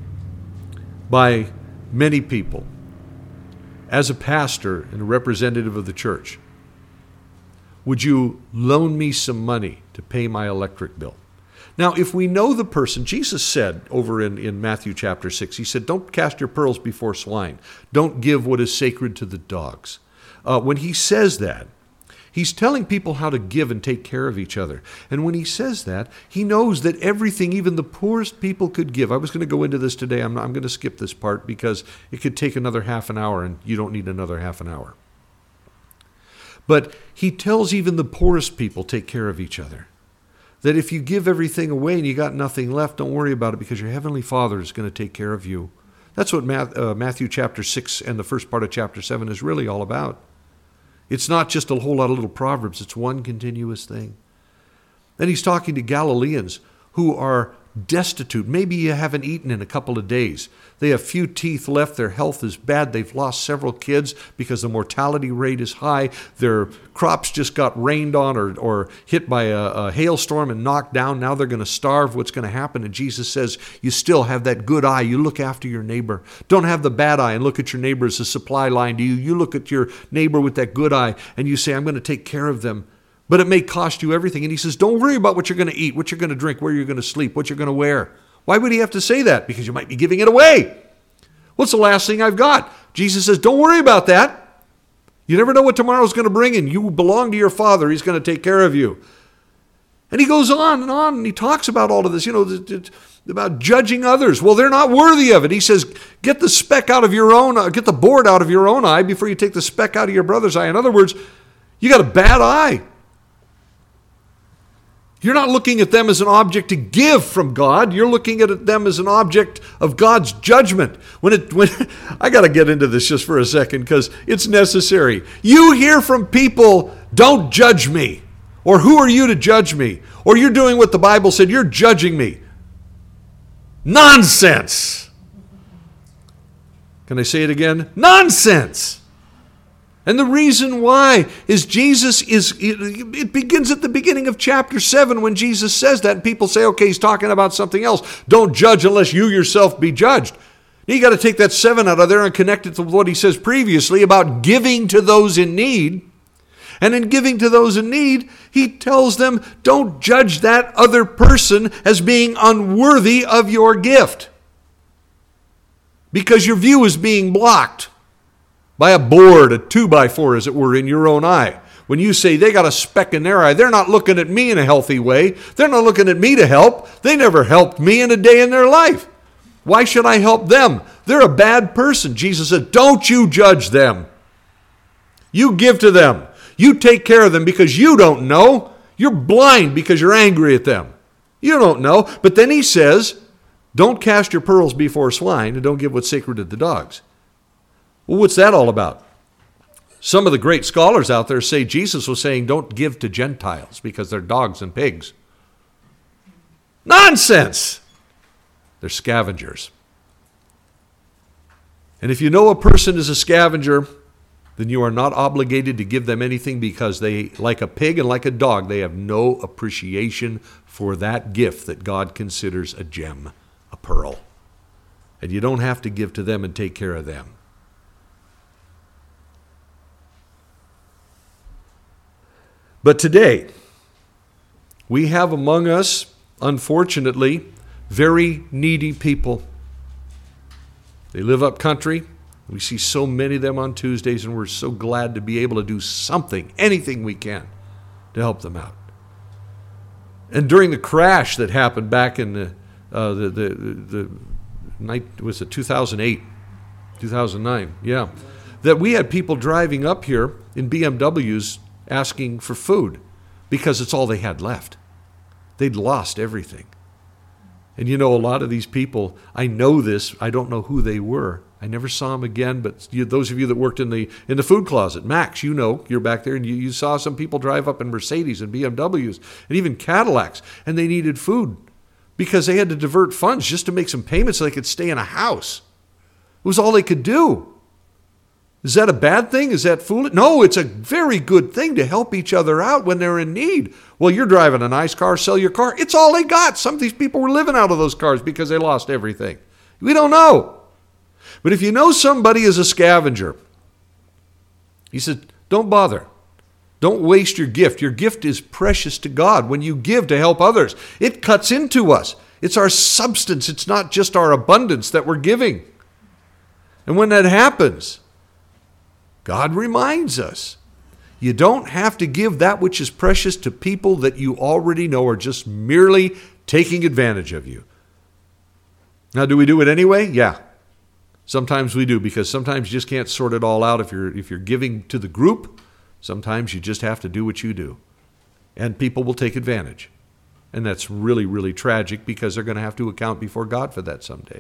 by many people as a pastor and a representative of the church. Would you loan me some money to pay my electric bill? Now, if we know the person, Jesus said over in Matthew chapter 6, he said, don't cast your pearls before swine. Don't give what is sacred to the dogs. When he says that, he's telling people how to give and take care of each other. And when he says that, he knows that everything, even the poorest people could give. I was going to go into this today. I'm going to skip this part because it could take another half an hour, and you don't need another half an hour. But he tells even the poorest people, take care of each other. That if you give everything away and you got nothing left, don't worry about it because your Heavenly Father is going to take care of you. That's what Matthew chapter 6 and the first part of chapter 7 is really all about. It's not just a whole lot of little proverbs. It's one continuous thing. Then he's talking to Galileans who are destitute. Maybe you haven't eaten in a couple of days. They have few teeth left. Their health is bad. They've lost several kids because the mortality rate is high. Their crops just got rained on or hit by a hailstorm and knocked down. Now they're going to starve. What's going to happen? And Jesus says, you still have that good eye. You look after your neighbor. Don't have the bad eye and look at your neighbor as a supply line to you. You look at your neighbor with that good eye and you say, I'm going to take care of them. But it may cost you everything. And he says, don't worry about what you're going to eat, what you're going to drink, where you're going to sleep, what you're going to wear. Why would he have to say that? Because you might be giving it away. What's the last thing I've got? Jesus says, don't worry about that. You never know what tomorrow's going to bring, and you belong to your Father. He's going to take care of you. And he goes on, and he talks about all of this, about judging others. Well, they're not worthy of it. He says, get the speck out of your own, get the board out of your own eye before you take the speck out of your brother's eye. In other words, you got a bad eye. You're not looking at them as an object to give from God. You're looking at them as an object of God's judgment. When I got to get into this just for a second because it's necessary. You hear from people, don't judge me. Or who are you to judge me? Or you're doing what the Bible said, you're judging me. Nonsense. Can I say it again? Nonsense. And the reason why is it begins at the beginning of chapter 7 when Jesus says that, and people say, okay, he's talking about something else. Don't judge unless you yourself be judged. You got to take that 7 out of there and connect it to what he says previously about giving to those in need. And in giving to those in need, he tells them, don't judge that other person as being unworthy of your gift because your view is being blocked. by a board, a 2x4 as it were, in your own eye. When you say they got a speck in their eye, they're not looking at me in a healthy way. They're not looking at me to help. They never helped me in a day in their life. Why should I help them? They're a bad person. Jesus said, don't you judge them. You give to them. You take care of them because you don't know. You're blind because you're angry at them. You don't know. But then he says, don't cast your pearls before swine and don't give what's sacred to the dogs. Well, what's that all about? Some of the great scholars out there say Jesus was saying don't give to Gentiles because they're dogs and pigs. Nonsense! They're scavengers. And if you know a person is a scavenger, then you are not obligated to give them anything because they, like a pig and like a dog, they have no appreciation for that gift that God considers a gem, a pearl. And you don't have to give to them and take care of them. But today, we have among us, unfortunately, very needy people. They live up country. We see so many of them on Tuesdays, and we're so glad to be able to do something, anything we can, to help them out. And during the crash that happened back in the night, was it 2008, 2009? Yeah, that we had people driving up here in BMWs asking for food because it's all they had left. They'd lost everything. And you know, a lot of these people, I know this, I don't know who they were. I never saw them again, but those of you that worked in the food closet, Max, you know, you're back there, and you saw some people drive up in Mercedes and BMWs and even Cadillacs, and they needed food because they had to divert funds just to make some payments so they could stay in a house. It was all they could do. Is that a bad thing? Is that foolish? No, it's a very good thing to help each other out when they're in need. Well, you're driving a nice car, sell your car. It's all they got. Some of these people were living out of those cars because they lost everything. We don't know. But if you know somebody is a scavenger, he said, don't bother. Don't waste your gift. Your gift is precious to God. When you give to help others, it cuts into us. It's our substance. It's not just our abundance that we're giving. And when that happens, God reminds us, you don't have to give that which is precious to people that you already know are just merely taking advantage of you. Now, do we do it anyway? Yeah. Sometimes we do, because sometimes you just can't sort it all out if you're giving to the group. Sometimes you just have to do what you do. And people will take advantage. And that's really, really tragic because they're going to have to account before God for that someday.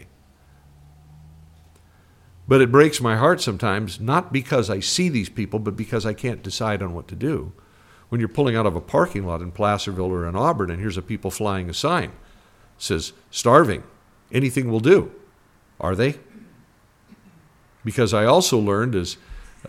But it breaks my heart sometimes, not because I see these people, but because I can't decide on what to do. When you're pulling out of a parking lot in Placerville or in Auburn, and here's a people flying a sign. It says, starving, anything will do. Are they? Because I also learned, as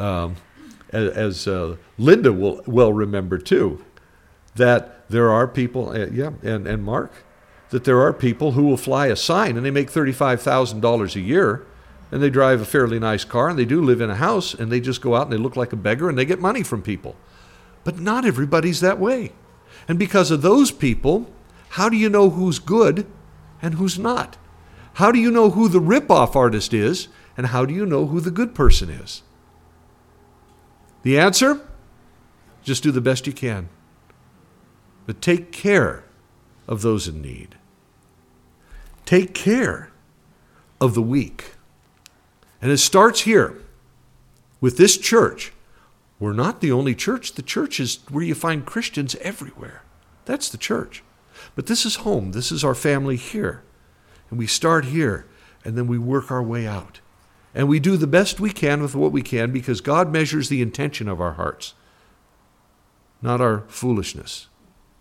Linda will well remember too, that there are people, and Mark, that there are people who will fly a sign, and they make $35,000 a year, and they drive a fairly nice car, and they do live in a house, and they just go out and they look like a beggar, and they get money from people. But not everybody's that way. And because of those people, how do you know who's good and who's not? How do you know who the rip-off artist is, and how do you know who the good person is? The answer? Just do the best you can. But take care of those in need. Take care of the weak. And it starts here with this church. We're not the only church. The church is where you find Christians everywhere. That's the church. But this is home. This is our family here. And we start here, and then we work our way out. And we do the best we can with what we can, because God measures the intention of our hearts, not our foolishness.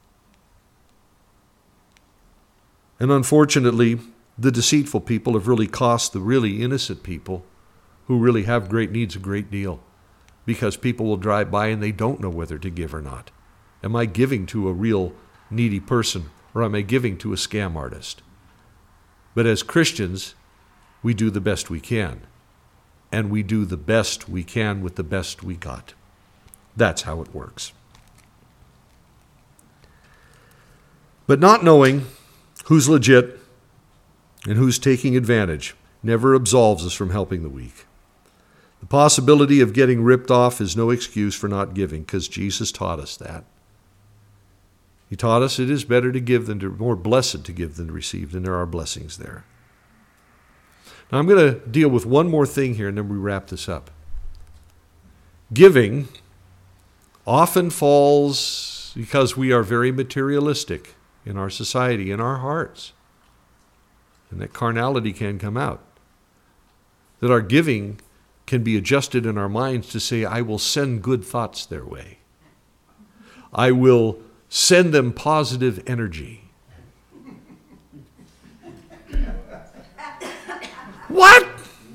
And unfortunately, the deceitful people have really cost the really innocent people who really have great needs a great deal, because people will drive by and they don't know whether to give or not. Am I giving to a real needy person, or am I giving to a scam artist? But as Christians, we do the best we can, and we do the best we can with the best we got. That's how it works. But not knowing who's legit and who's taking advantage never absolves us from helping the weak. The The possibility of getting ripped off is no excuse for not giving, because Jesus taught us that. He taught us it is better to give than to, more blessed to give than to receive, and there are blessings there. Now I'm going to deal with one more thing here, and then we wrap this up. Giving often falls because we are very materialistic in our society, in our hearts, and that carnality can come out. That our giving can be adjusted in our minds to say, I will send good thoughts their way. I will send them positive energy. What?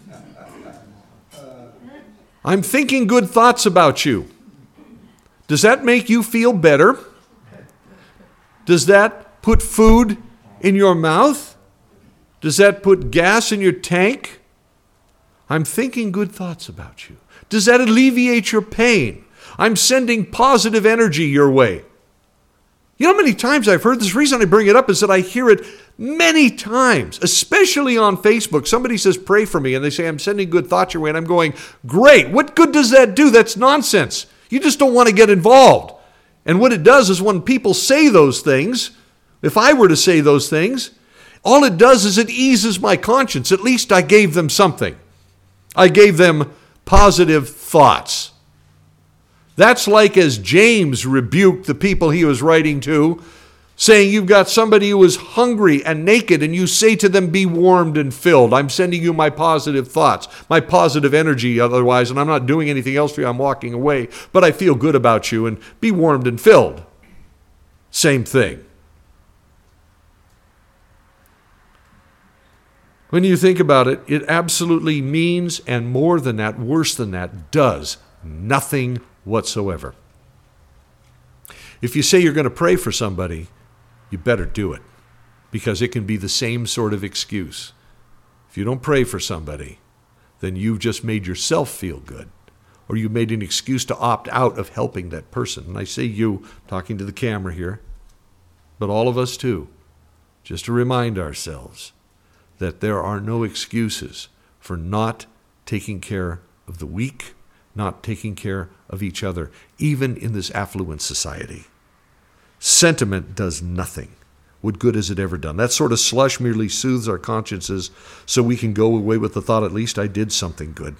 I'm thinking good thoughts about you. Does that make you feel better? Does that put food in your mouth? Does that put gas in your tank? I'm thinking good thoughts about you. Does that alleviate your pain? I'm sending positive energy your way. You know how many times I've heard this? The reason I bring it up is that I hear it many times, especially on Facebook. Somebody says, pray for me, and they say, I'm sending good thoughts your way, and I'm going, great, what good does that do? That's nonsense. You just don't want to get involved. And what it does is when people say those things, if I were to say those things, all it does is it eases my conscience. At least I gave them something. I gave them positive thoughts. That's like as James rebuked the people he was writing to, saying you've got somebody who is hungry and naked, and you say to them, be warmed and filled. I'm sending you my positive thoughts, my positive energy otherwise, and I'm not doing anything else for you. I'm walking away, but I feel good about you, and be warmed and filled. Same thing. When you think about it, it absolutely means, and more than that, worse than that, does nothing whatsoever. If you say you're going to pray for somebody, you better do it, because it can be the same sort of excuse. If you don't pray for somebody, then you've just made yourself feel good, or you made an excuse to opt out of helping that person. And I say you, talking to the camera here, but all of us too, just to remind ourselves that there are no excuses for not taking care of the weak, not taking care of each other, even in this affluent society. Sentiment does nothing. What good has it ever done? That sort of slush merely soothes our consciences so we can go away with the thought, at least I did something good.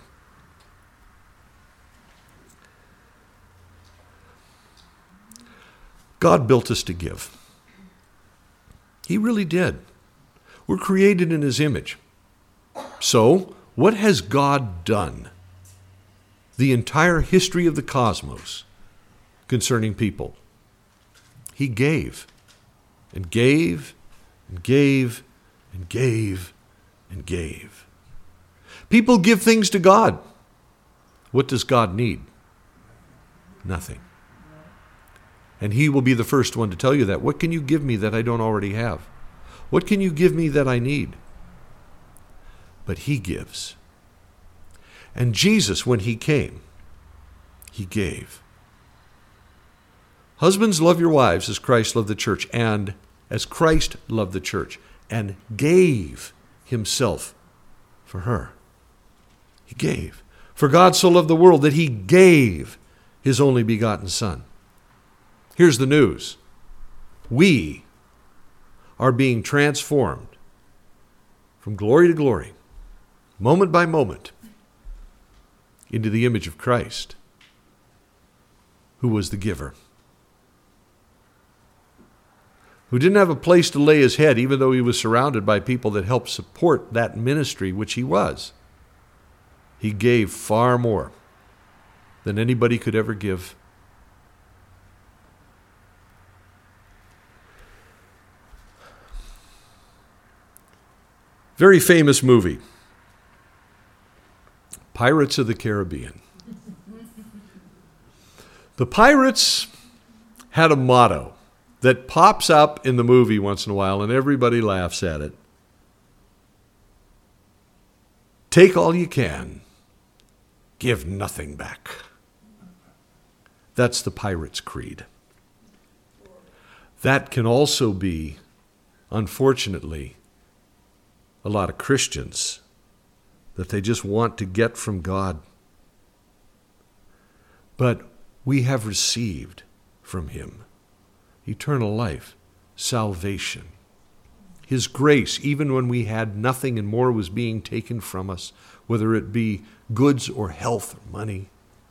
God built us to give. He really did. We're created in His image. So, what has God done? The entire history of the cosmos concerning people. He gave and gave and gave and gave and gave. People give things to God. What does God need? Nothing. And He will be the first one to tell you that. What can you give me that I don't already have? What can you give me that I need? But He gives. And Jesus, when He came, He gave. Husbands, love your wives as Christ loved the church, and as Christ loved the church, and gave Himself for her. He gave. For God so loved the world that He gave His only begotten Son. Here's the news. We are being transformed from glory to glory, moment by moment, into the image of Christ, who was the giver, who didn't have a place to lay His head, even though He was surrounded by people that helped support that ministry, which He was. He gave far more than anybody could ever give. Very famous movie, Pirates of the Caribbean. The pirates had a motto that pops up in the movie once in a while, and everybody laughs at it. Take all you can, give nothing back. That's the pirate's creed. That can also be, unfortunately, a lot of Christians, that they just want to get from God but we have received from him eternal life, salvation, his grace, even when we had nothing and more was being taken from us, whether it be goods or health or money.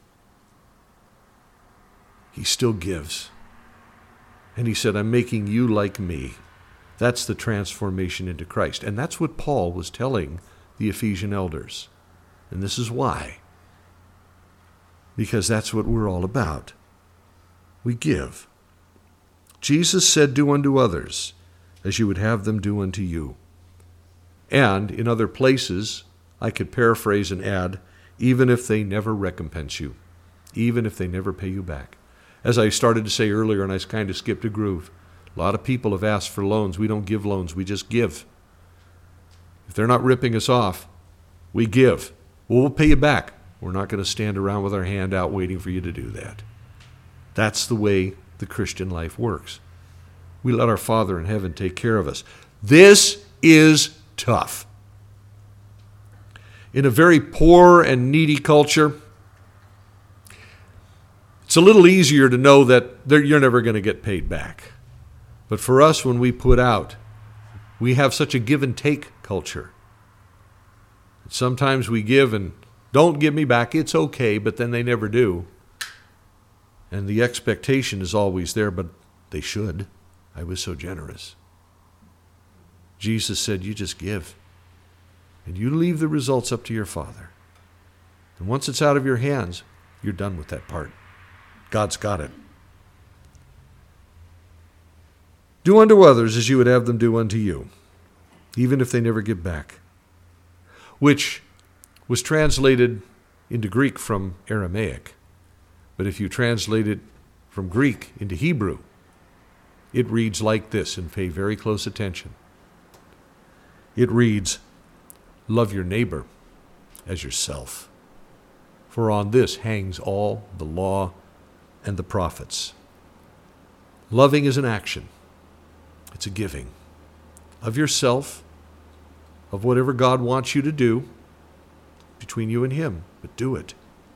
He still gives. And he said, I'm making you like me. That's the transformation into Christ. And that's what Paul was telling the Ephesian elders. And this is why. Because that's what we're all about. We give. Jesus said, do unto others as you would have them do unto you. And in other places, I could paraphrase and add, even if they never recompense you, even if they never pay you back. As I started to say earlier, and I kind of skipped a groove, a lot of people have asked for loans. We don't give loans, we just give. If they're not ripping us off, we give. Well, we'll pay you back. We're not going to stand around with our hand out waiting for you to do that. That's the way the Christian life works. We let our Father in heaven take care of us. This is tough. In a very poor and needy culture, it's a little easier to know that you're never going to get paid back. But for us, when we put out, we have such a give and take culture. Sometimes we give and don't give me back, it's okay, but then they never do. And the expectation is always there, but they should. I was so generous. Jesus said, you just give. And you leave the results up to your Father. And once it's out of your hands, you're done with that part. God's got it. Do unto others as you would have them do unto you, even if they never give back. Which was translated into Greek from Aramaic. But if you translate it from Greek into Hebrew, it reads like this, and pay very close attention. It reads, love your neighbor as yourself. For on this hangs all the law and the prophets. Loving is an action. It's a giving of yourself, of whatever God wants you to do between you and him, but do it.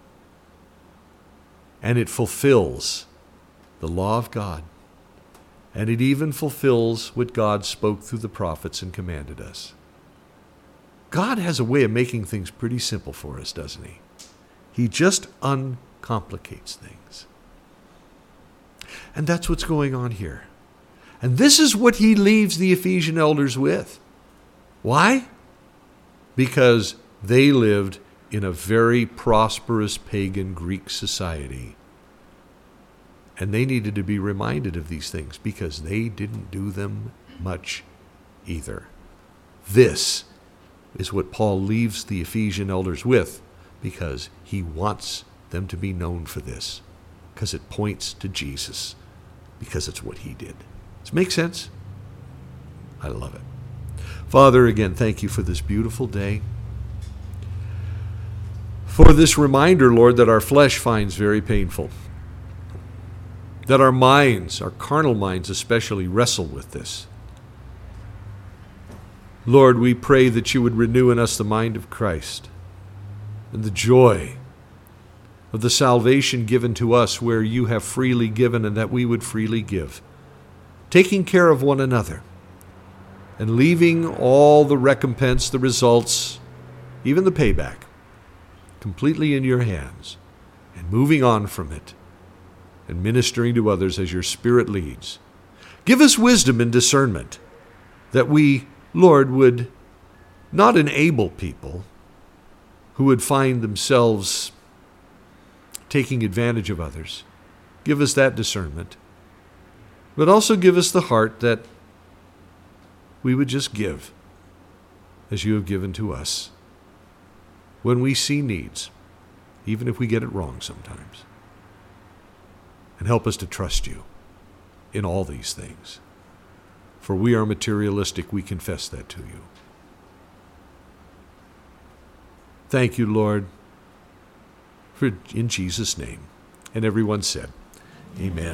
And it fulfills the law of God. And it even fulfills what God spoke through the prophets and commanded us. God has a way of making things pretty simple for us, doesn't he? He just uncomplicates things. And that's what's going on here. And this is what he leaves the Ephesian elders with. Why? Because they lived in a very prosperous pagan Greek society. And they needed to be reminded of these things because they didn't do them much either. This is what Paul leaves the Ephesian elders with because he wants them to be known for this, because it points to Jesus, because it's what he did. Does it make sense? I love it. Father, again, thank you for this beautiful day. For this reminder, Lord, that our flesh finds very painful. That our minds, our carnal minds especially, wrestle with this. Lord, we pray that you would renew in us the mind of Christ and the joy of the salvation given to us where you have freely given and that we would freely give. Taking care of one another and leaving all the recompense, the results, even the payback, completely in your hands and moving on from it and ministering to others as your Spirit leads. Give us wisdom and discernment that we, Lord, would not enable people who would find themselves taking advantage of others. Give us that discernment. But also give us the heart that we would just give as you have given to us when we see needs, even if we get it wrong sometimes. And help us to trust you in all these things. For we are materialistic, we confess that to you. Thank you, Lord, for in Jesus' name. And everyone said, amen.